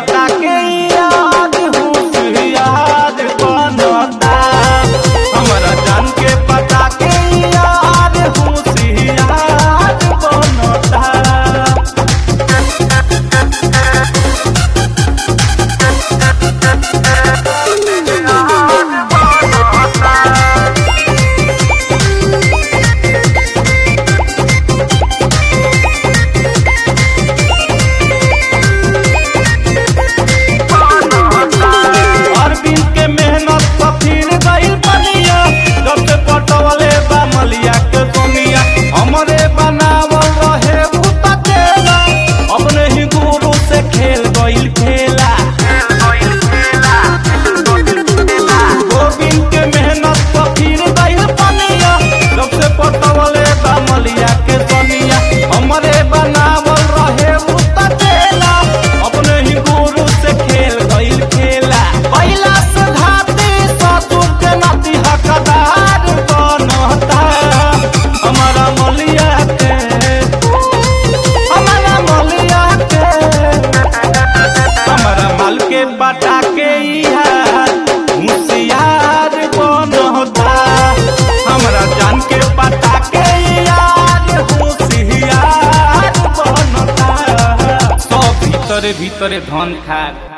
पता के याद होशियार बनता। हमरा जान के पता के याद होशियार बनता। अरविंद के मेहनत पर फिर गइल बनिया, जब से पटवले बा मलिया के सोनिया। हमरे बनावल रहे भूत तेला, अपने ही गुरु से खेल गइल खेला। गोविंद के मेहनत पर फिर गइल बनिया, जब से पटवले बा मलिया के सोनिया। हमरे बनावल रहे भूत तेला, अपने ही गुरु से खेल गइल खेला। पहिला से घाती ससुर के नाती हकदार बनता। हमारा मलिया के हमारा माल के बटा के यार होशियार बनता। हमरा जान के पता के यार होशियार बनता। सब भीतरे भीतरे धन खा